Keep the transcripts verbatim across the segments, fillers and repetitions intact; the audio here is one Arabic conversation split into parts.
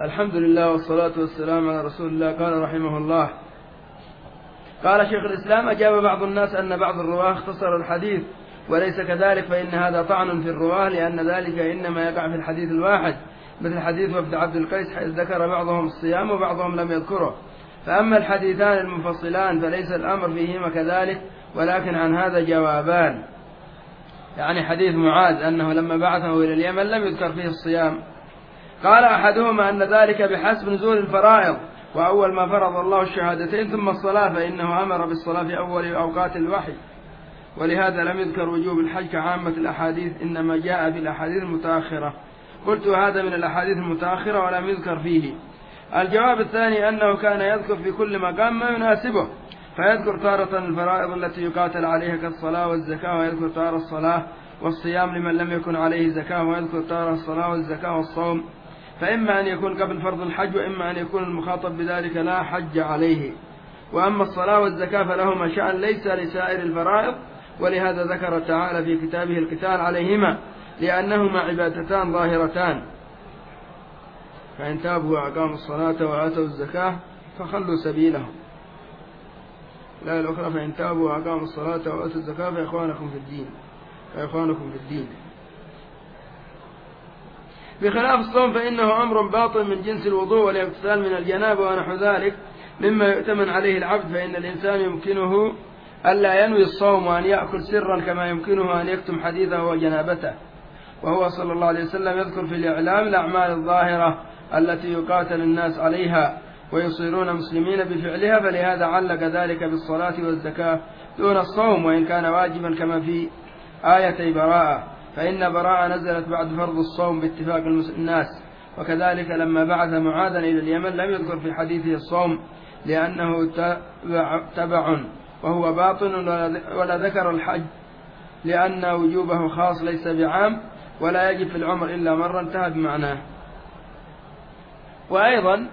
الحمد لله والصلاة والسلام على رسول الله. قال رحمه الله: قال شيخ الإسلام: أجاب بعض الناس أن بعض الرواه اختصر الحديث، وليس كذلك، فإن هذا طعن في الرواه، لأن ذلك إنما يقع في الحديث الواحد، مثل حديث وفد عبد القيس، حيث ذكر بعضهم الصيام وبعضهم لم يذكره. فأما الحديثان المنفصلان فليس الأمر فيهما كذلك، ولكن عن هذا جوابان. يعني حديث معاذ أنه لما بعثه إلى اليمن لم يذكر فيه الصيام. قال أحدهما أن ذلك بحسب نزول الفرائض، وأول ما فرض الله الشهادتين ثم الصلاة، فإنه أمر بالصلاة في أول أوقات الوحي، ولهذا لم يذكر وجوب الحج كعامة الأحاديث، إنما جاء في الأحاديث المتأخرة. قلت هذا من الأحاديث المتأخرة ولم يذكر فيه. الجواب الثاني أنه كان يذكر في كل مقام ما يناسبه، فيذكر تارة الفرائض التي يقاتل عليها كالصلاة والزكاة، ويذكر تارة الصلاة والصيام لمن لم يكن عليه زكاة، ويذكر تارة الصلاة والزكاة والصوم، فإما أن يكون قبل فرض الحج، وإما أن يكون المخاطب بذلك لا حج عليه. وأما الصلاة والزكاة فلهما شأن ليس لسائر الفرائض، ولهذا ذكر تعالى في كتابه القتال عليهما، لأنهما عبادتان ظاهرتان. فإن تابوا وأقاموا الصلاة وآتوا الزكاة فخلوا سبيلهم. الآية الأخرى: فإن تابوا وأقاموا الصلاة وآتوا الزكاة فإخوانكم في الدين فإخوانكم في الدين. بخلاف الصوم فإنه أمر باطن من جنس الوضوء والاغتسال من الجنابة ونحو ذلك مما يؤتمن عليه العبد، فإن الإنسان يمكنه ألا ينوي الصوم وأن يأكل سرا، كما يمكنه أن يكتم حديثه وجنابته. وهو صلى الله عليه وسلم يذكر في الإعلام الأعمال الظاهرة التي يقاتل الناس عليها ويصيرون مسلمين بفعلها، فلهذا علق ذلك بالصلاة والزكاة دون الصوم، وإن كان واجبا كما في آيتي براءة، فإن براءة نزلت بعد فرض الصوم باتفاق الناس. وكذلك لما بعث معاذا إلى اليمن لم يذكر في حديثه الصوم، لأنه تبع, تبع وهو باطن، ولا ذكر الحج لأن وجوبه خاص ليس بعام، ولا يجب في العمر إلا مرة، انتهى بمعناه. وأيضا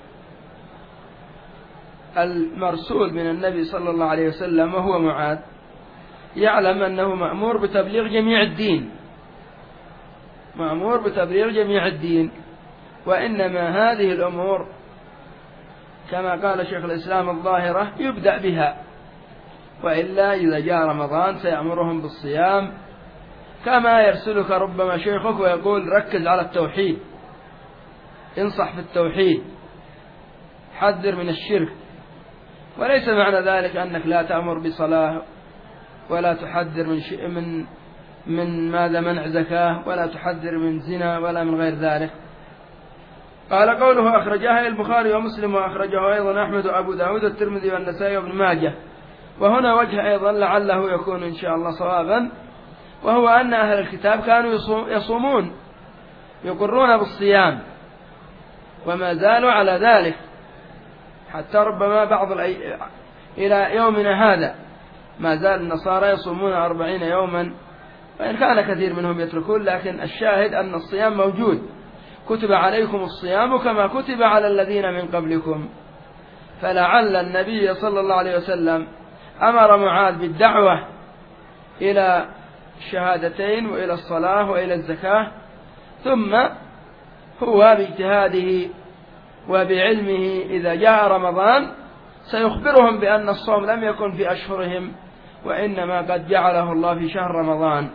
المرسول من النبي صلى الله عليه وسلم وهو معاذ يعلم أنه مأمور بتبليغ جميع الدين، مأمور بتبليغ جميع الدين، وإنما هذه الأمور كما قال شيخ الإسلام الظاهرة يبدأ بها، وإلا إذا جاء رمضان سيأمرهم بالصيام، كما يرسلك ربما شيخك ويقول ركز على التوحيد، انصح في التوحيد، حذر من الشرك، وليس معنى ذلك أنك لا تأمر بصلاة ولا تحذر من شيء من من ماذا منع زكاة، ولا تحذر من زنا ولا من غير ذلك. قال قوله أخرجها البخاري ومسلم، وأخرجه أيضا أحمد وأبو داود والترمذي والنسائي وابن ماجه. وهنا وجه أيضا لعله يكون إن شاء الله صوابا، وهو أن أهل الكتاب كانوا يصومون يقرون بالصيام وما زالوا على ذلك، حتى ربما بعض الأي... إلى يومنا هذا ما زال النصارى يصومون أربعين يوما، وإن كان كثير منهم يتركون، لكن الشاهد أن الصيام موجود. كتب عليكم الصيام كما كتب على الذين من قبلكم. فلعل النبي صلى الله عليه وسلم أمر معاذ بالدعوة إلى الشهادتين وإلى الصلاة وإلى الزكاة، ثم هو باجتهاده وبعلمه إذا جاء رمضان سيخبرهم بأن الصوم لم يكن في أشهرهم، وإنما قد جعله الله في شهر رمضان.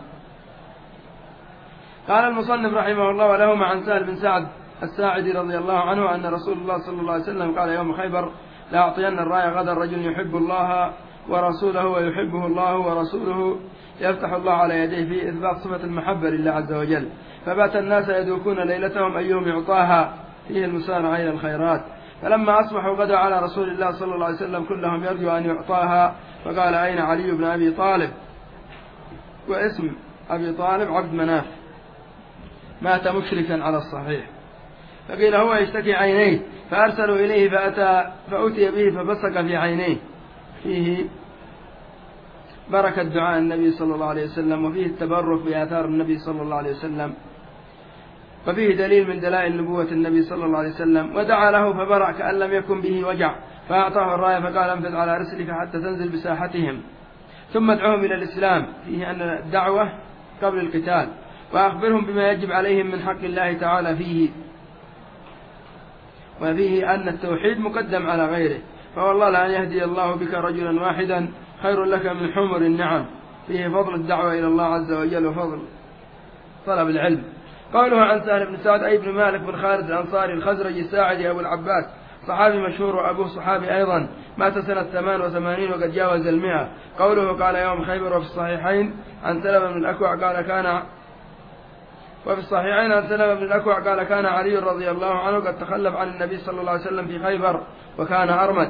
قال المصنف رحمه الله: ولهما عن سهل بن سعد الساعدي رضي الله عنه أن رسول الله صلى الله عليه وسلم قال يوم خيبر: لا أعطين الراية غدا رجل يحب الله ورسوله ويحبه الله ورسوله، يفتح الله على يديه في إثبات صفة المحبة لله عز وجل. فبات الناس يدوكون ليلتهم أيهم يعطاها، فيه المسارعة إلى الخيرات. فلما أصبحوا غدا على رسول الله صلى الله عليه وسلم كلهم يرجو أن يعطاها، فقال: أين علي بن أبي طالب؟ واسم أبي طالب عبد مناف، مات مشركا على الصحيح. فقيل هو يشتكي عينيه، فأرسلوا إليه فأتى فأتي به فبصق في عينيه، فيه بركة دعاء النبي صلى الله عليه وسلم، وفيه التبرك بآثار النبي صلى الله عليه وسلم، وفيه دليل من دلائل نبوة النبي صلى الله عليه وسلم. ودعا له فبرأ كأن لم يكن به وجع، فأعطاه الراية فقال: انفذ على رسلك حتى تنزل بساحتهم، ثم ادعوهم إلى الإسلام، فيه أن الدعوة قبل القتال، وأخبرهم بما يجب عليهم من حق الله تعالى فيه. وفيه أن التوحيد مقدم على غيره، فوالله لأن يهدي الله بك رجلا واحدا خير لك من حمر النعم. فيه فضل الدعوة إلى الله عز وجل وفضل طلب العلم. قوله عن سهل بن سعد أي بن مالك بن خالد الأنصاري الخزرجي الساعدي أبو العباس، صحابي مشهور وأبوه صحابي أيضا، مات سنة ثمان وثمانين وقد جاوز المئة. قوله قال يوم خيبر. وفي الصحيحين عن سلمة بن الأكوع قال كان وفي الصحيحين عن سلمة بن الأكوع قال كان علي رضي الله عنه قد تخلف عن النبي صلى الله عليه وسلم في خيبر وكان أرمد،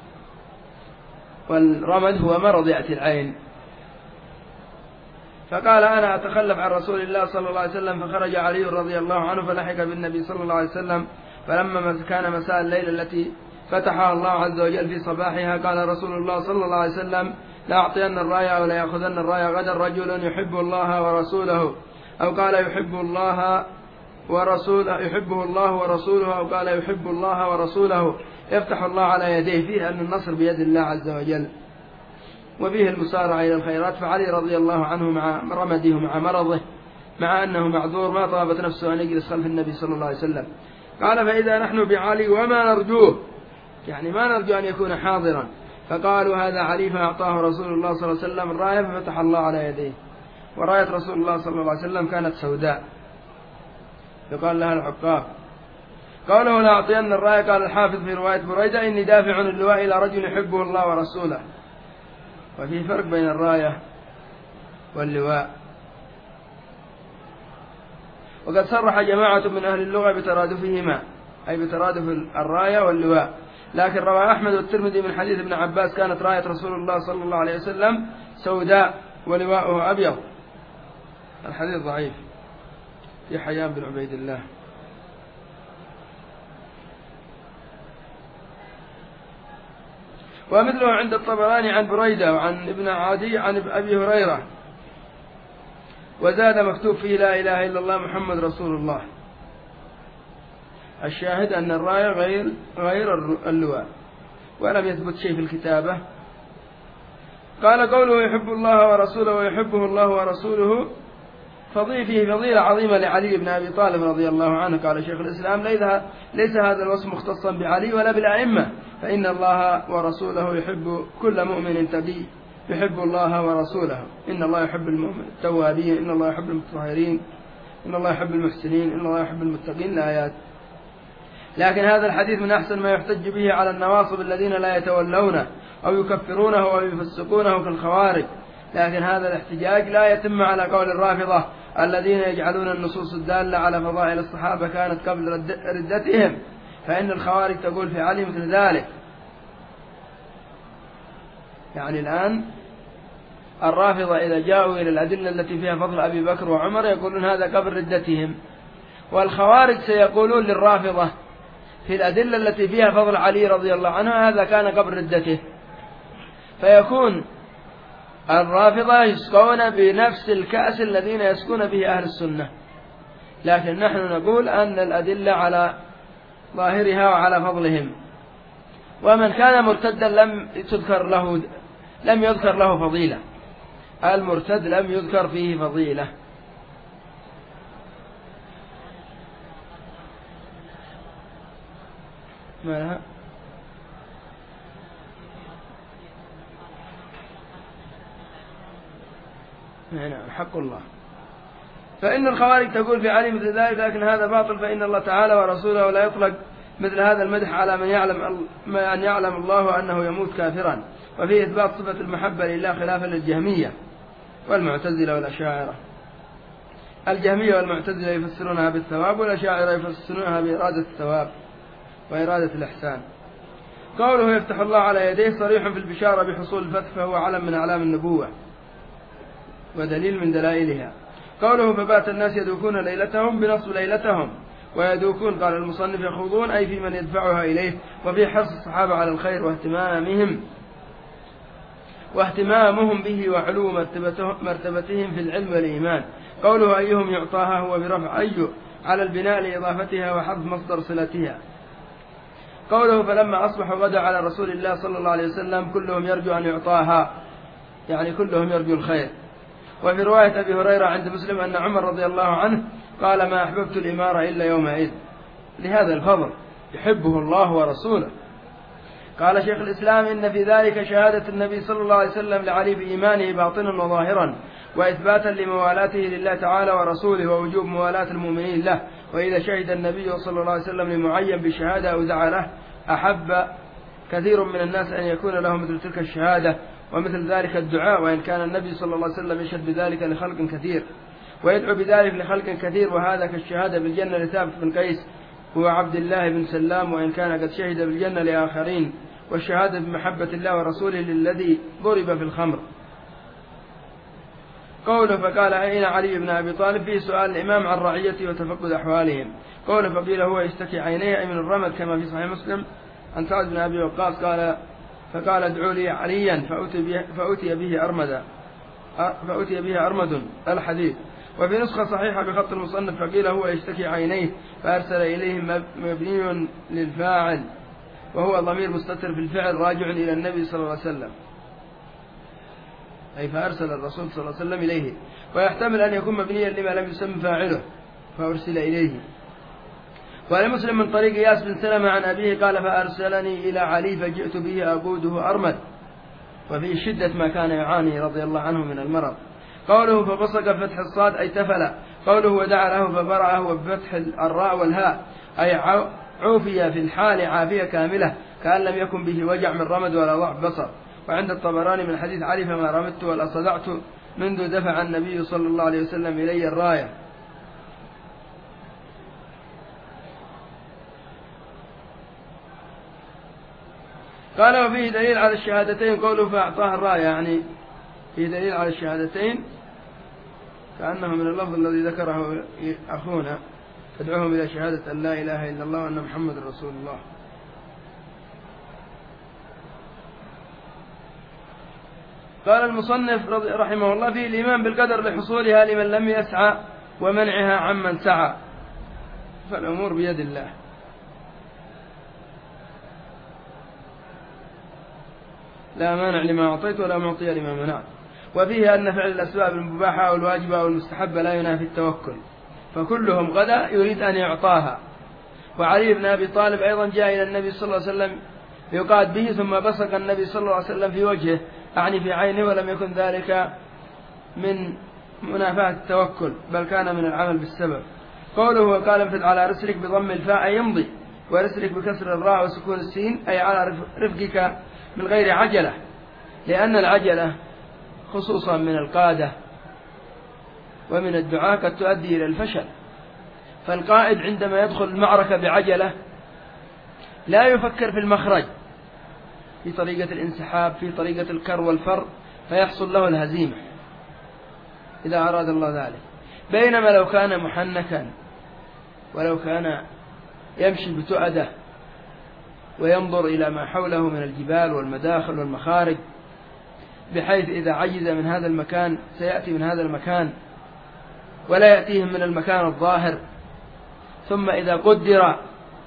والرمد هو مرض يأتي العين، فقال أنا أتخلف عن رسول الله صلى الله عليه وسلم، فخرج علي رضي الله عنه فلحق بالنبي صلى الله عليه وسلم، فلما كان مساء الليلة التي فتحها الله عز وجل في صباحها قال رسول الله صلى الله عليه وسلم لأعطين الراية أو ليأخذن الراية غدا رجل يحب الله ورسوله، أو قال يحب الله ورسوله يحبه الله ورسوله، أو قال يحب الله ورسوله يفتح الله على يديه، فيه أن النصر بيد الله عز وجل، وفيه المسارعة إلى الخيرات. فعلي رضي الله عنه مع رمده مع مرضه مع أنه معذور ما طابت نفسه أن يجلس خلف النبي صلى الله عليه وسلم. قال فإذا نحن بعلي وما نرجوه، يعني ما نرجو أن يكون حاضرا، فقالوا هذا علي، فأعطاه رسول الله صلى الله عليه وسلم الراية ففتح الله على يديه. وراية رسول الله صلى الله عليه وسلم كانت سوداء يقال لها العقاب. قوله لأعطين الراية قال الحافظ في رواية بريدة إني دافع اللواء إلى رجل يحبه الله ورسوله. وفي فرق بين الراية واللواء. وقد صرح جماعة من أهل اللغة بترادفهما، أي بترادف الراية واللواء، لكن روى أحمد والترمذي من حديث ابن عباس كانت راية رسول الله صلى الله عليه وسلم سوداء ولواءه أبيض. الحديث ضعيف في حيان بن عبيد الله. ومثله عند الطبراني عن بريدة وعن ابن عادي عن أبي هريرة، وزاد مكتوب فيه لا إله إلا الله محمد رسول الله. الشاهد أن الراية غير غير اللواء، ولم يثبت شيء في الكتابة. قال قوله يحب الله ورسوله ويحبه الله ورسوله فضيل فيه فضيلة عظيمة لعلي بن أبي طالب رضي الله عنه. قال شيخ الإسلام ليس هذا الوصف مختصا بعلي ولا بالأئمة، فإن الله ورسوله يحب كل مؤمن تقي يحب الله ورسوله. إن الله يحب التوابين، إن الله يحب المتطهرين، إن الله يحب المحسنين، إن الله يحب المتقين، الآيات. لكن هذا الحديث من أحسن ما يحتج به على النواصب الذين لا يتولونه أو يكفرونه أو يفسقونه كالخوارج، لكن هذا الاحتجاج لا يتم على قول الرافضة الذين يجعلون النصوص الدالة على فضائل الصحابة كانت قبل ردتهم، فإن الخوارج تقول في علي مثل ذلك. يعني الآن الرافضة إذا جاءوا إلى الأدلة التي فيها فضل أبي بكر وعمر يقولون هذا قبل ردتهم، والخوارج سيقولون للرافضة في الأدلة التي فيها فضل علي رضي الله عنه هذا كان قبل ردته، فيكون الرافضة يسقون بنفس الكأس الذين يسقون به أهل السنة. لكن نحن نقول أن الأدلة على ظاهرها وعلى فضلهم، ومن كان مرتدا لم تذكر له لم يذكر له فضيلة، المرتد لم يذكر فيه فضيلة. ما لها؟ نعم حق الله. فإن الخوارج تقول في علي مثل ذلك، لكن هذا باطل، فإن الله تعالى ورسوله لا يطلق مثل هذا المدح على من يعلم ما أن يعلم الله أنه يموت كافرا. وفيه إثبات صفة المحبة لله خلافا للجهمية والمعتزلة والأشاعرة. الجهمية والمعتزلة يفسرونها بالثواب، والأشاعرة يفسرونها بإرادة الثواب وإرادة الإحسان. قوله يفتح الله على يديه صريح في البشارة بحصول الفتح، فهو علم من أعلام النبوة ودليل من دلائلها. قوله فبات الناس يدوكون ليلتهم بنصب ليلتهم، ويدوكون قال المصنف يخوضون أي في من يدفعها إليه، وفي حرص الصحابة على الخير واهتمامهم واهتمامهم به وعلو مرتبتهم في العلم والإيمان. قوله أيهم يعطاها هو برفع أي على البناء لإضافتها وحذف مصدر صلتها. قوله فلما أصبحوا غدا على رسول الله صلى الله عليه وسلم كلهم يرجو أن يعطاها، يعني كلهم يرجو الخير. وفي رواية أبي هريرة عند مسلم أن عمر رضي الله عنه قال ما أحببت الإمارة إلا يومئذ، لهذا الفضل يحبه الله ورسوله. قال شيخ الإسلام: إن في ذلك شهادة النبي صلى الله عليه وسلم لعلي بإيمانه باطنا وظاهرا، وإثباتا لموالاته لله تعالى ورسوله، ووجوب موالاة المؤمنين له. وإذا شهد النبي صلى الله عليه وسلم لمعين بالشهادة أو دعا له، أحب كثير من الناس أن يكون له مثل تلك الشهادة ومثل ذلك الدعاء، وإن كان النبي صلى الله عليه وسلم يشهد بذلك لخلق كثير ويدعو بذلك لخلق كثير، وهذا كالشهادة بالجنة لثابت بن قيس هو عبد الله بن سلام، وإن كان قد شهد بالجنة لآخرين. والشهادة بمحبة الله ورسوله للذي ضرب في الخمر. قوله: فقال: أين علي بن أبي طالب؟ فيه سؤال الإمام عن رعيته وتفقد أحوالهم. قوله: فقيل هو يشتكي عينيه أي من الرمد، كما في صحيح مسلم عن سعد بن أبي وقاص قال: فقال: ادعوا لي عليا فأتي به أرمدا فأتي به أرمد الحديث. وفي نسخة صحيحة بخط المصنف: فقيل هو يشتكي عينيه فأرسل إليهم مبني للفاعل، وهو ضمير مستتر في الفعل راجع إلى النبي صلى الله عليه وسلم، أي فأرسل الرسول صلى الله عليه وسلم إليه، ويحتمل أن يكون مبنيا لما لم يسمى فاعله فأرسل إليه. ولمسلم من طريق إياس بن سلمة عن أبيه قال: فأرسلني إلى علي فجئت به أقوده أرمد، وفي شدة ما كان يعاني رضي الله عنه من المرض. قوله: فبصق فتح الصاد أي تفل. قوله: ودعا له فبرأه بفتح الراء والهاء أي عوفي في الحال عافية كاملة، كأن لم يكن به وجع من رمد ولا ضعف بصر. وعند الطبراني من حديث علي: فما رمدت ولا صدعت منذ دفع النبي صلى الله عليه وسلم إلي الراية. قال: وفيه دليل على الشهادتين. قوله: فأعطاه الراية، يعني فيه دليل على الشهادتين، كأنه من اللفظ الذي ذكره أخونا: تدعوهم إلى شهادة أن لا إله إلا الله وأن محمد رسول الله. قال المصنف رحمه الله: فيه الإيمان بالقدر لحصولها لمن لم يسعى ومنعها عمن سعى، فالأمور بيد الله. لا مانع لما أعطيت ولا معطي لما منعت. وفيه أن فعل الأسباب المباحة أو الواجبة أو المستحبة لا ينافي التوكل، فكلهم غدا يريد أن يعطاها. وعلي بن أبي طالب أيضا جاء إلى النبي صلى الله عليه وسلم يقاد به، ثم بصق النبي صلى الله عليه وسلم في وجهه، أعني في عينه، ولم يكن ذلك من منافاة التوكل، بل كان من العمل بالسبب. قوله: وقال: انفذ على رسلك بضم الفاء يمضي، ورسلك بكسر الراء وسكون السين أي على رفقك من غير عجلة، لأن العجلة خصوصا من القادة ومن الدعاة قد تؤدي إلى الفشل. فالقائد عندما يدخل المعركة بعجلة لا يفكر في المخرج، في طريقة الانسحاب، في طريقة الكر والفر، فيحصل له الهزيمة إذا أراد الله ذلك. بينما لو كان محنكا ولو كان يمشي بتؤدة وينظر إلى ما حوله من الجبال والمداخل والمخارج، بحيث إذا عجز من هذا المكان سيأتي من هذا المكان ولا يأتيهم من المكان الظاهر، ثم إذا قدر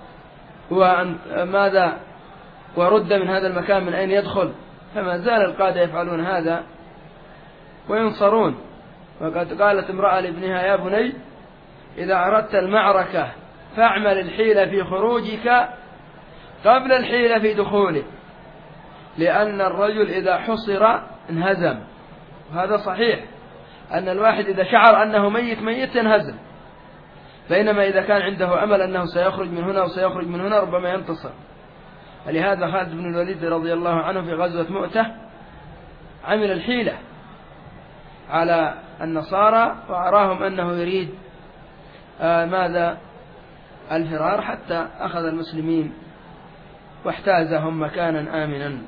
وماذا ورد من هذا المكان من أين يدخل، فما زال القادة يفعلون هذا وينصرون. وقد قالت امرأة لابنها: يا بني إذا أردت المعركة فاعمل الحيلة في خروجك قبل الحيلة في دخوله، لأن الرجل إذا حصر انهزم. وهذا صحيح، أن الواحد إذا شعر أنه ميت ميت ينهزم، بينما إذا كان عنده أمل أنه سيخرج من هنا وسيخرج من هنا ربما ينتصر. ولهذا خالد بن الوليد رضي الله عنه في غزوة مؤتة عمل الحيلة على النصارى وأراهم أنه يريد آه ماذا الفرار، حتى أخذ المسلمين واحتازهم مكانا آمنا.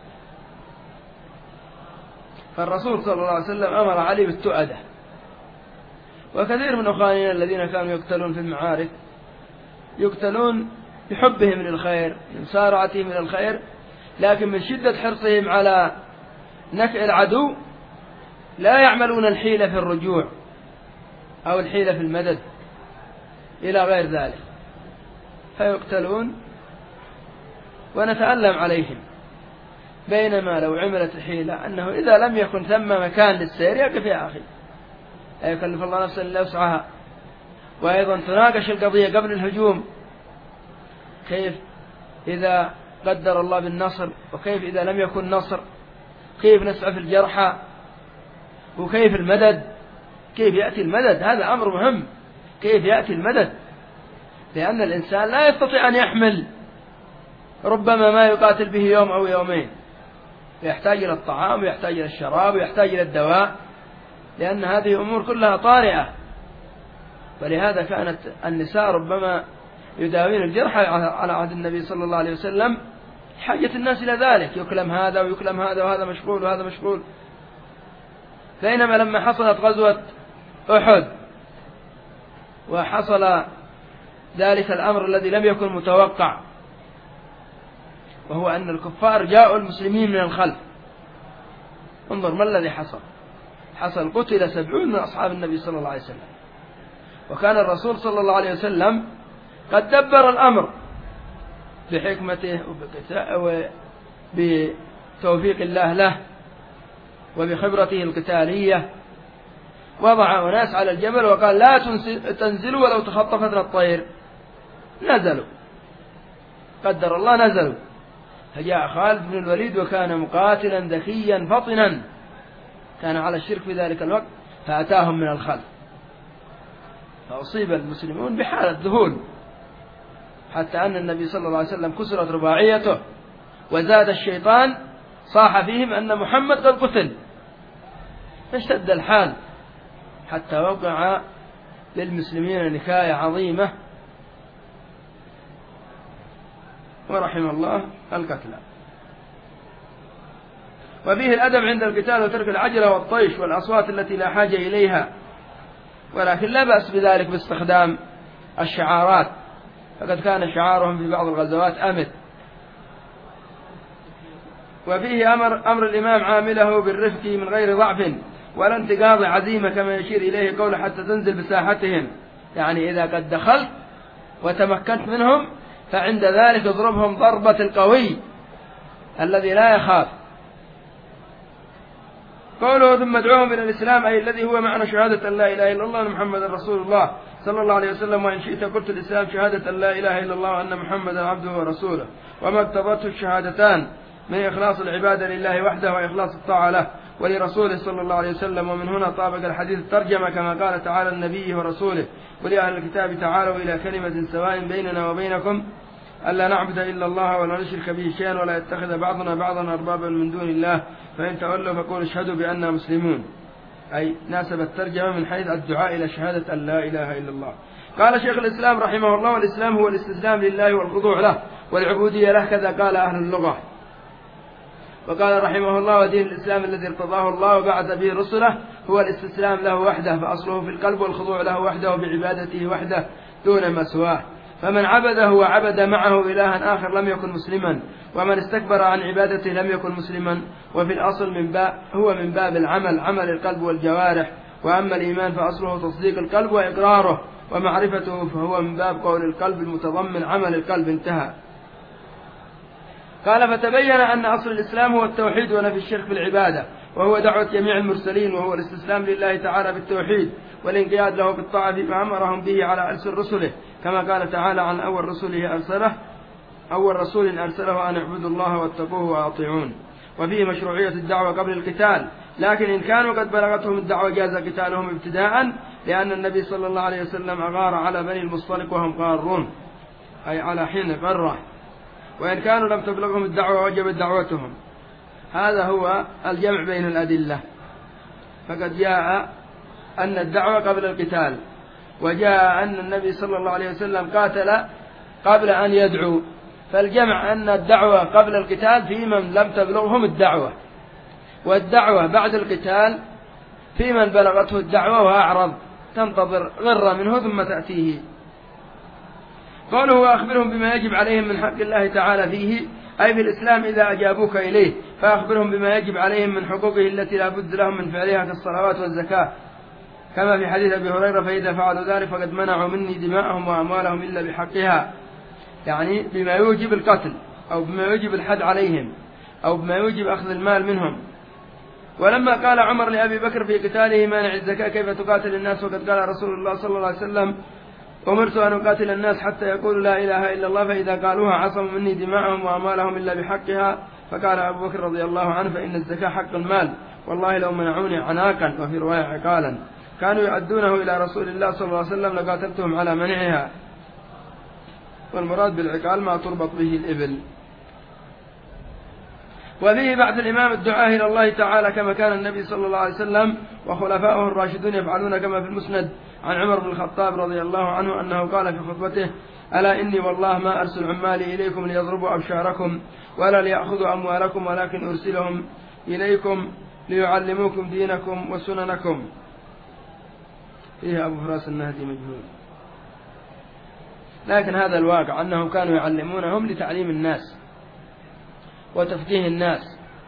فالرسول صلى الله عليه وسلم أمر علي بالتؤدة. وكثير من أخواننا الذين كانوا يقتلون في المعارك يقتلون بحبهم للخير، بمسارعتهم إلى الخير، لكن من شدة حرصهم على نكء العدو لا يعملون الحيلة في الرجوع أو الحيلة في المدد إلى غير ذلك، فيقتلون ونتألم عليهم. بينما لو عملت الحيلة أنه إذا لم يكن ثم مكان للسير يقف يا أخي، لا يكلف الله نفسا إلا وسعها. وأيضا تناقش القضية قبل الهجوم، كيف إذا قدر الله بالنصر، وكيف إذا لم يكن نصر، كيف نسعى في الجرحى، وكيف المدد، كيف يأتي المدد. هذا أمر مهم، كيف يأتي المدد، لأن الإنسان لا يستطيع أن يحمل ربما ما يقاتل به يوم أو يومين، يحتاج إلى الطعام ويحتاج إلى الشراب ويحتاج إلى الدواء، لأن هذه أمور كلها طارئة. ولهذا كانت النساء ربما يداوين الجرحى على عهد النبي صلى الله عليه وسلم، حاجة الناس إلى ذلك، يكلم هذا ويكلم هذا وهذا مشغول وهذا مشغول. بينما لما حصلت غزوة أحد وحصل ذلك الأمر الذي لم يكن متوقع، وهو أن الكفار جاءوا المسلمين من الخلف، انظر ما الذي حصل. حصل قتل سبعون من أصحاب النبي صلى الله عليه وسلم، وكان الرسول صلى الله عليه وسلم قد دبر الأمر بحكمته وبتوفيق الله له وبخبرته القتالية. وضع أناس على الجبل وقال لا تنزلوا ولو تخطفتنا الطير، نزلوا، قدر الله نزلوا. فجاء خالد بن الوليد وكان مقاتلا ذكيا فطنا، كان على الشرك في ذلك الوقت، فأتاهم من الخلف، فأصيب المسلمون بحالة ذهول، حتى أن النبي صلى الله عليه وسلم كسرت رباعيته، وزاد الشيطان صاح فيهم أن محمد قد قتل، فاشتد الحال حتى وقع للمسلمين نكاية عظيمة، ورحم الله القتلى. وفيه الأدب عند القتال وترك العجلة والطيش والأصوات التي لا حاجة إليها، ولكن لا بأس بذلك باستخدام الشعارات، فقد كان شعارهم في بعض الغزوات أمد. وفيه أمر, أمر الإمام عامله بالرفق من غير ضعف ولا انتقاض عزيمة، كما يشير إليه قوله حتى تنزل بساحتهم، يعني إذا قد دخلت وتمكنت منهم فعند ذلك اضربهم ضربة القوي الذي لا يخاف. قوله ثم ادعوهم إلى الإسلام، أي الذي هو معنى شهادة أن لا إله إلا الله وأن محمدا رسول الله صلى الله عليه وسلم. وإن شئت قلت الإسلام شهادة أن لا إله إلا الله وأن محمدا عبده ورسوله، وما اقتضته الشهادتان من إخلاص العبادة لله وحده وإخلاص الطاعة له ولرسوله صلى الله عليه وسلم. ومن هنا طابق الحديث الترجمة كما قال تعالى النبي ورسوله ولأهل الكتاب تعالوا إلى كلمة سواء بيننا وبينكم ألا نعبد إلا الله ولا نشرك به شيئا ولا يتخذ بعضنا بعضا أربابا من دون الله فإن تولوا فقولوا اشهدوا بأننا مسلمون، أي ناسب الترجمة من حيث الدعاء إلى شهادة أن لا إله إلا الله. قال شيخ الإسلام رحمه الله والإسلام هو الاستسلام لله والخضوع له والعبودية له، كذا قال أهل اللغة. وقال رحمه الله ودين الإسلام الذي ارتضاه الله وبعث به رسله هو الاستسلام له وحده، فأصله في القلب والخضوع له وحده بعبادته وحده دون مسواه. فمن عبده وعبد معه إلها آخر لم يكن مسلما، ومن استكبر عن عبادته لم يكن مسلما. وفي الأصل من باب هو من باب العمل، عمل القلب والجوارح. وأما الإيمان فأصله تصديق القلب وإقراره، ومعرفته فهو من باب قول القلب المتضمن عمل القلب. انتهى. قال فتبين أن أصل الإسلام هو التوحيد ونفي الشرك في العبادة، وهو دعوة جميع المرسلين، وهو الاستسلام لله تعالى بالتوحيد والانقياد له بالطاعة فيما أمرهم به على ألسن رسله، كما قال تعالى عن أول رسله أرسله أول رسول أرسله أن اعبدوا الله واتقوه وأطيعون. وفيه مشروعية الدعوة قبل القتال، لكن إن كانوا قد بلغتهم الدعوة جاز قتالهم ابتداء، لأن النبي صلى الله عليه وسلم أغار على بني المصطلق وهم قارون، أي على حين قرة، وإن كانوا لم تبلغهم الدعوة وجبت دعوتهم. هذا هو الجمع بين الأدلة، فقد جاء أن الدعوة قبل القتال، وجاء أن النبي صلى الله عليه وسلم قاتل قبل أن يدعو، فالجمع أن الدعوة قبل القتال في من لم تبلغهم الدعوة، والدعوة بعد القتال في من بلغته الدعوة وأعرض تنتظر غرة منه ثم تأتيه. قوله وأخبرهم بما يجب عليهم من حق الله تعالى فيه، أي في الإسلام إذا أجابوك إليه فأخبرهم بما يجب عليهم من حقوقه التي لا بد لهم من فعلها كالصلوات والزكاة، كما في حديث أبي هريرة فإذا فعلوا ذلك فقد منعوا مني دماءهم وأموالهم إلا بحقها، يعني بما يوجب القتل أو بما يوجب الحد عليهم أو بما يوجب أخذ المال منهم. ولما قال عمر لأبي بكر في قتاله مانع الزكاة كيف تقاتل الناس، وقد قال رسول الله صلى الله عليه وسلم أمرت أن أقاتل الناس حتى يقولوا لا إله إلا الله، فإذا قالوها عصموا مني دماءهم وأموالهم إلا بحقها. فقال أبو بكر رضي الله عنه: فإن الزكاة حق المال، والله لو منعوني عناقا، وفي رواية عقالا، كانوا يؤدونه إلى رسول الله صلى الله عليه وسلم لقاتلتهم على منعها. والمراد بالعقال ما تربط به الإبل. وفيه بعد الإمام الدعاء إلى الله تعالى كما كان النبي صلى الله عليه وسلم وخلفاؤه الراشدون يفعلون، كما في المسند عن عمر بن الخطاب رضي الله عنه أنه قال في خطبته: ألا إني والله ما أرسل عمالي إليكم ليضربوا أبشاركم ولا ليأخذوا أموالكم، ولكن أرسلهم إليكم ليعلموكم دينكم وسننكم. فيه أبو فراس النهدي مجهول، لكن هذا الواقع أنهم كانوا يعلمونهم لتعليم الناس وتفقيه الناس،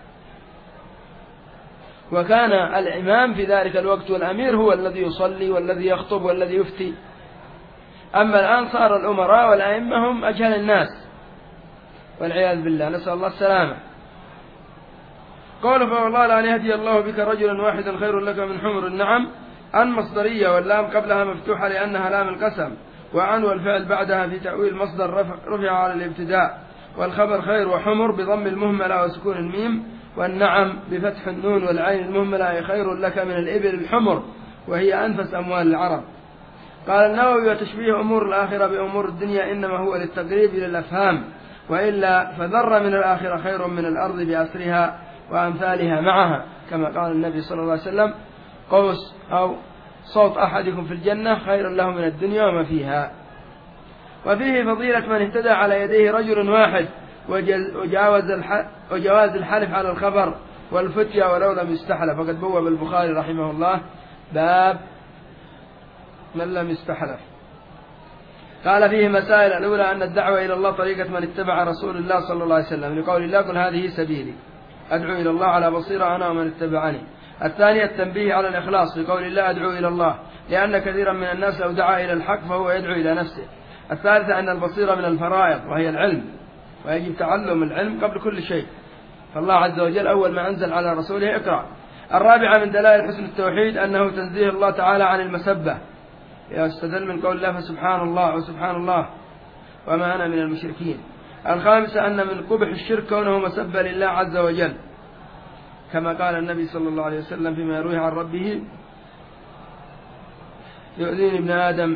وكان الإمام في ذلك الوقت والأمير هو الذي يصلي والذي يخطب والذي يفتي. أما الآن صار الأمراء والأئمة هم أجهل الناس والعياذ بالله، نسأل الله السلامة. قال: فوالله لأن يهدي الله بك رجلا واحدا خير لك من حمر النعم. أن مصدرية، واللام قبلها مفتوحة لأنها لام القسم، وعن والفعل بعدها في تأويل مصدر رفع, رفع على الابتداء، والخبر خير وحمر بضم المهملة وسكون الميم، والنعم بفتح النون والعين المهملة خير لك من الإبل الحمر، وهي أنفس أموال العرب. قال النووي: وتشبيه أمور الآخرة بأمور الدنيا إنما هو للتقريب إلى الأفهام، وإلا فذر من الآخرة خير من الأرض بأسرها وأمثالها معها، كما قال النبي صلى الله عليه وسلم: قوس أو صوت أحدكم في الجنة خير له من الدنيا وما فيها. وفيه فضيلة من اهتدى على يديه رجل واحد، وجاوز وجواز الحلف على الخبر والفتيا ولو لم يستحلف. فقد بوب البخاري رحمه الله باب من لم يستحلف. قال فيه مسائل: الأولى أن الدعوة إلى الله طريقة من اتبع رسول الله صلى الله عليه وسلم، لقول الله: قل هذه سبيلي أدعو إلى الله على بصيرة أنا ومن اتبعني. الثانية التنبيه على الإخلاص، لقول الله: أدعو إلى الله، لأن كثيرا من الناس لو دعا إلى الحق فهو يدعو إلى نفسه. الثالثة أن البصيرة من الفرائض وهي العلم، ويجب تعلم العلم قبل كل شيء، فالله عز وجل أول ما أنزل على رسوله اقرأ. الرابعة من دلائل حسن التوحيد أنه تنزيه الله تعالى عن المسبة، يستدل من قول الله: فسبحان الله وسبحان الله وما أنا من المشركين. الخامسة أن من قبح الشرك كونه مسبة لله عز وجل، كما قال النبي صلى الله عليه وسلم فيما يرويه عن ربه: يؤذيني ابن آدم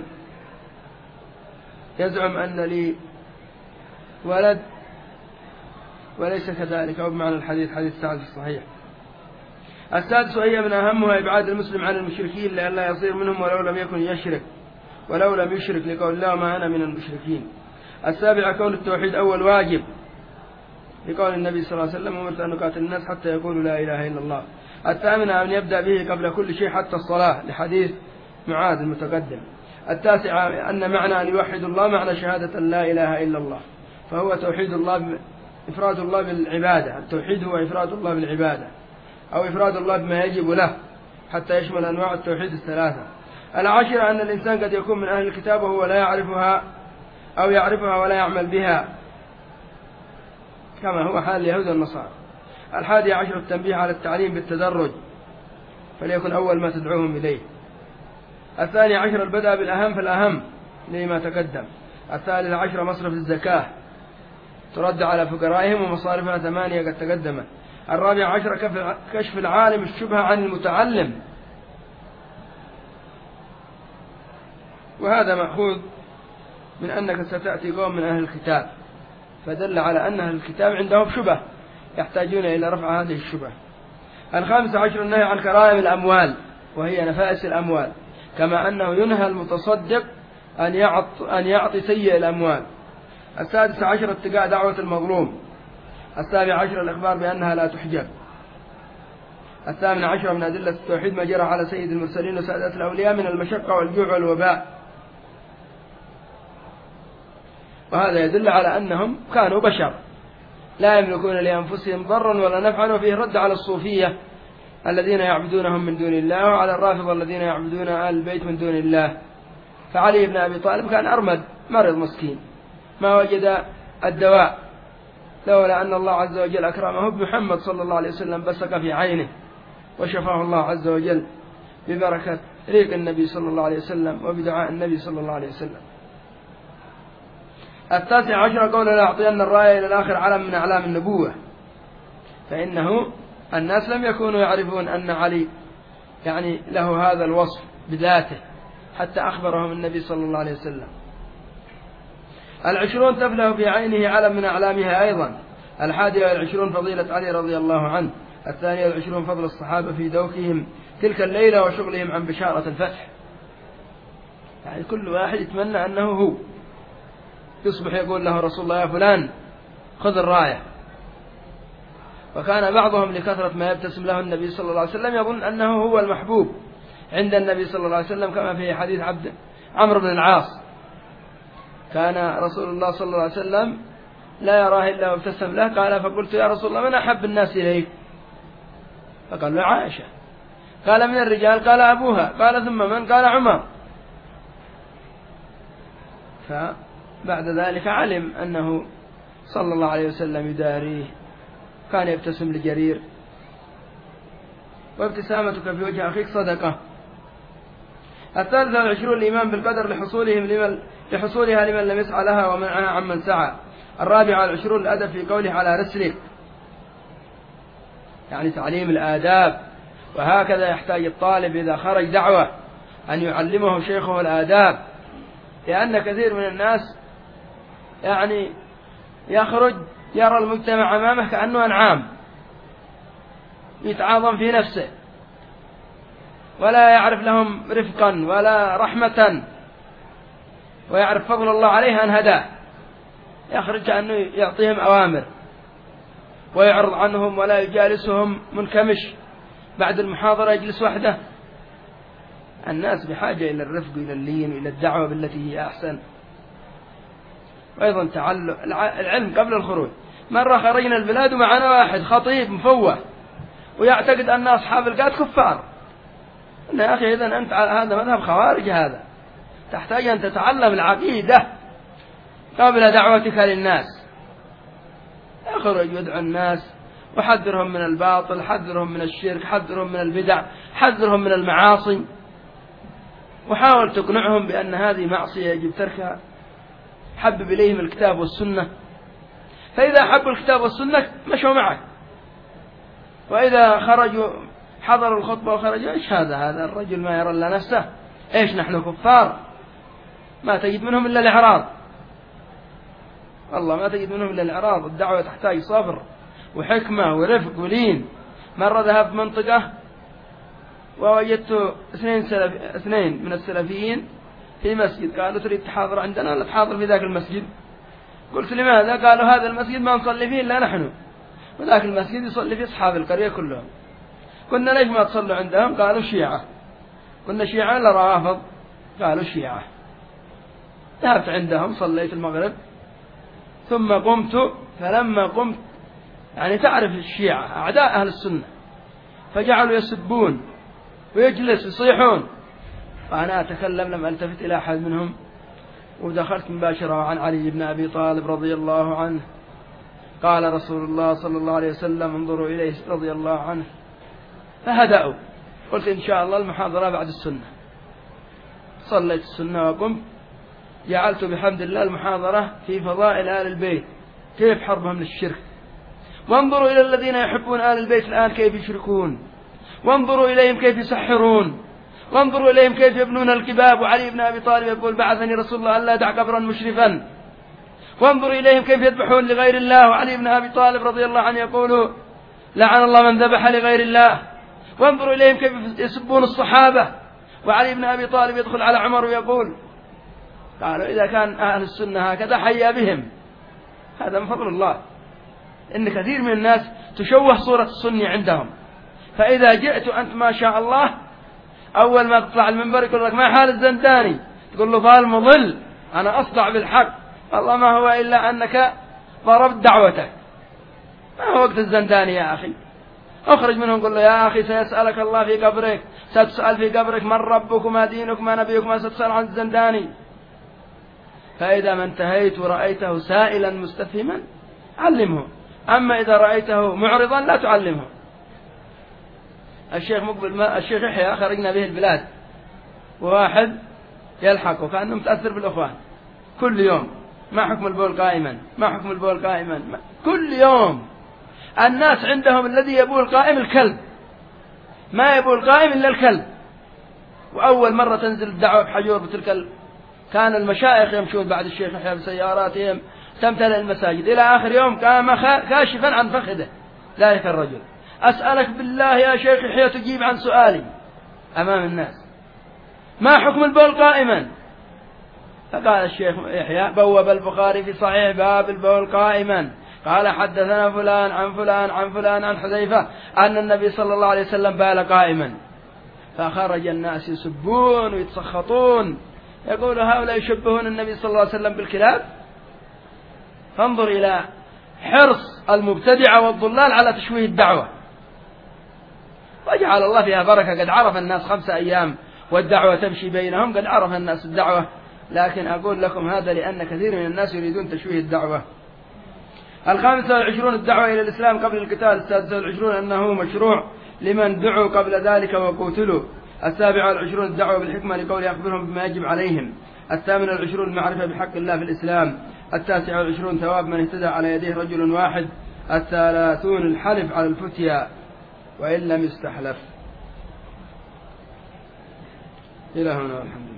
يزعم أن لي ولد وليس كذلك، أو بمعنى الحديث حديث سعد في الصحيح. السادس وهي من أهمها إبعاد المسلم عن المشركين لئلا يصير منهم ولو لم يكن يشرك ولو لم يشرك، لقول الله: ما أنا من المشركين. السابعة كون التوحيد أول واجب، لقول النبي صلى الله عليه وسلم: أمرت أن نقاتل الناس حتى يقولوا لا إله إلا الله. الثامنة أن يبدأ به قبل كل شيء حتى الصلاة، لحديث معاذ المتقدم. التاسعة أن معنى أن يوحد الله معنى شهادة لا إله إلا الله، فهو توحيد الله، إفراد الله بالعبادة. التوحيد هو إفراد الله بالعبادة، أو إفراد الله بما يجب له، حتى يشمل أنواع التوحيد الثلاثة. العاشرة أن الإنسان قد يكون من أهل الكتاب وهو لا يعرفها، أو يعرفها ولا يعمل بها، كما هو حال اليهود والنصارى. الحادي عشر التنبيه على التعليم بالتدرج، فليكن أول ما تدعوهم إليه. الثاني عشر البدء بالأهم فالأهم لما تقدم. الثالث عشر مصرف الزكاة ترد على فقرائهم ومصارفها ثمانية قد تقدمت. الرابع عشر كشف العالم الشبهة عن المتعلم، وهذا مأخوذ من أنك ستأتي قوم من أهل الكتاب، فدل على أن أهل الكتاب عندهم شبهة يحتاجون إلى رفع هذه الشبهة. الخامس عشر النهي عن كرائم الأموال، وهي نفائس الأموال، كما أنه ينهى المتصدق أن يعطي, أن يعطي سيء الأموال. السادس عشر اتقاء دعوة المظلوم. السابع عشر الإخبار بأنها لا تحجب. الثامن عشر من أدلة التوحيد ما جرى على سيد المرسلين وسادات الأولياء من المشقة والجوع والوباء، وهذا يدل على أنهم كانوا بشر لا يملكون لأنفسهم ضرا ولا نفعا. وفيه رد على الصوفية الذين يعبدونهم من دون الله، وعلى الرافضة الذين يعبدون آل البيت من دون الله. فعلي بن أبي طالب كان أرمد مرض مسكين ما وجد الدواء، لولا أن الله عز وجل أكرمه بمحمد صلى الله عليه وسلم بصق في عينه وشفاه الله عز وجل ببركة ريق النبي صلى الله عليه وسلم وبدعاء النبي صلى الله عليه وسلم. التاسع عشر قول لا أعطين الراية إلى الآخر علم من أعلام النبوة، فإنه الناس لم يكونوا يعرفون أن علي يعني له هذا الوصف بذاته حتى أخبرهم النبي صلى الله عليه وسلم. العشرون تفله في عينه علم من أعلامها أيضا. الحادية والعشرون فضيلة علي رضي الله عنه. الثانية والعشرون فضل الصحابة في دوكهم تلك الليلة وشغلهم عن بشارة الفتح. يعني كل واحد يتمنى أنه هو يصبح يقول له رسول الله يا فلان خذ الراية. وكان بعضهم لكثرة ما يبتسم له النبي صلى الله عليه وسلم يظن أنه هو المحبوب عند النبي صلى الله عليه وسلم، كما في حديث عبد عمرو بن العاص كان رسول الله صلى الله عليه وسلم لا يراه إلا وابتسم له. قال فقلت يا رسول الله من أحب الناس إليك؟ فقال له عائشة. قال من الرجال؟ قال أبوها. قال ثم من؟ قال عمر. فبعد ذلك علم أنه صلى الله عليه وسلم يداريه. كان يبتسم لجرير، وابتسامتك في وجه أخيك صدقة. الثالثة والعشرون الإيمان بالقدر لحصولهم لمن لحصولها لمن لم يسعى لها ومنعها عمن سعى. الرابعة والعشرون الأدب في قوله على رسلك، يعني تعليم الآداب. وهكذا يحتاج الطالب إذا خرج دعوة أن يعلمه شيخه الآداب، لأن كثير من الناس يعني يخرج يرى المجتمع أمامه كأنه أنعام، يتعاظم في نفسه ولا يعرف لهم رفقا ولا رحمة، ويعرف فضل الله عليه أن هداه. يخرج كأنه يعطيهم أوامر ويعرض عنهم ولا يجالسهم منكمش، بعد المحاضرة يجلس وحده. الناس بحاجة إلى الرفق إلى اللين وإلى الدعوة بالتي هي أحسن. وأيضا تعلم العلم قبل الخروج. مرة خرجنا البلاد ومعنا واحد خطيب مفوه ويعتقد أن أصحاب القاد كفار. قلنا يا أخي إذن أنت هذا مذهب خوارج، هذا تحتاج أن تتعلم العقيدة قبل دعوتك للناس. يخرج يدعو الناس وحذرهم من الباطل، حذرهم من الشرك، حذرهم من البدع، حذرهم من المعاصي، وحاول تقنعهم بأن هذه معصية يجب تركها. حبب إليهم الكتاب والسنة، فإذا حبوا الكتاب والسنة مشوا معك. وإذا خرجوا حضروا الخطبة وخرجوا إيش هذا هذا الرجل ما يرى إلا نفسه، إيش نحن كفار؟ ما تجد منهم إلا الإعراض، والله ما تجد منهم إلا الإعراض. الدعوة تحتاج صبر وحكمة ورفق ولين. مرة ذهبت منطقة ووجدت اثنين, سلف... اثنين من السلفيين في مسجد، قالوا تريد تحاضر عندنا ولا تحاضر في ذاك المسجد؟ قلت لماذا؟ قالوا هذا المسجد ما نصلي فيه إلا نحن، وذاك المسجد يصلي فيه أصحاب القرية كلهم. قلنا ليش ما تصلوا عندهم؟ قالوا شيعة. قلنا شيعة ولا روافض؟ قالوا شيعة. ذهبت عندهم صليت المغرب ثم قمت، فلما قمت يعني تعرف الشيعة أعداء أهل السنة، فجعلوا يسبون ويجلس يصيحون، وأنا أتكلم لم ألتفت إلى أحد منهم، ودخلت مباشرة عن علي بن أبي طالب رضي الله عنه. قال رسول الله صلى الله عليه وسلم انظروا إليه رضي الله عنه، فهدأوا. قلت إن شاء الله المحاضرة بعد السنة. صليت السنة وقمت، جعلت بحمد الله المحاضرة في فضائل آل البيت، كيف حربهم للشرك. وانظروا إلى الذين يحبون آل البيت الآن كيف يشركون، وانظروا إليهم كيف يسحرون، وانظروا إليهم كيف يبنون الكباب. وعلي بن أبي طالب يقول بعثني رسول الله ألا دع قبرا مشرفا. وانظروا إليهم كيف يذبحون لغير الله. وعلي بن أبي طالب رضي الله عنه يقول لعن الله من ذبح لغير الله. وانظروا إليهم كيف يسبون الصحابة. وعلي بن أبي طالب يدخل على عمر ويقول، قالوا إذا كان أهل السنة هكذا حيا بهم، هذا من فضل الله. إن كثير من الناس تشوه صورة السنة عندهم، فإذا جئت أنت ما شاء الله أول ما تطلع المنبر يقول لك ما حال الزنداني، تقول له ظالم مضل، أنا أصدع بالحق، الله ما هو إلا أنك ضربت دعوتك، ما هو وقت الزنداني يا أخي. أخرج منهم قل له يا أخي سيسألك الله في قبرك، ستسأل في قبرك من ربك وما دينك ما نبيك، ما ستسأل عن الزنداني. فإذا ما انتهيت ورأيته سائلا مستفهما علمه، أما إذا رأيته معرضا لا تعلمه. الشيخ مقبل ما الشيخ يحيى خرجنا به البلاد، وواحد يلحقه كأنه متأثر بالأخوان كل يوم، ما حكم البول قائما؟ ما حكم البول قائما؟ ما. كل يوم الناس عندهم الذي يبول قائم الكلب، ما يبول قائم إلا الكلب. وأول مرة تنزل الدعوة بحجور بتلك ال... كان المشايخ يمشون بعد الشيخ يحيى بسياراتهم تمتلئ المساجد، إلى آخر يوم قام كاشفا عن فخذه ذلك الرجل: أسألك بالله يا شيخ يحيى تجيب عن سؤالي أمام الناس، ما حكم البول قائما؟ فقال الشيخ يحيى: بوب البخاري في صحيح باب البول قائما، قال: حدثنا فلان عن فلان عن فلان عن حذيفة أن النبي صلى الله عليه وسلم بال قائما. فخرج الناس يسبون ويتسخطون، يقول: هؤلاء يشبهون النبي صلى الله عليه وسلم بالكلاب. فانظر إلى حرص المبتدعة والضلال على تشويه الدعوة، وجعل الله فيها بركة. قد عرف الناس خمسة أيام والدعوة تمشي بينهم، قد عرف الناس الدعوة، لكن أقول لكم هذا لأن كثير من الناس يريدون تشويه الدعوة. الخامسة والعشرون الدعوة إلى الإسلام قبل القتال. السادسة والعشرون أنه مشروع لمن دعوا قبل ذلك وقتلوا. السابعة والعشرون الدعوة بالحكمة لقول أخبرهم بما يجب عليهم. الثامنة والعشرون المعرفة بحق الله في الإسلام. التاسعة والعشرون ثواب من اهتدى على يديه رجل واحد. الثلاثون الحلف على الفتيا وإن لم يستحلف. إلى هنا والحمد لله.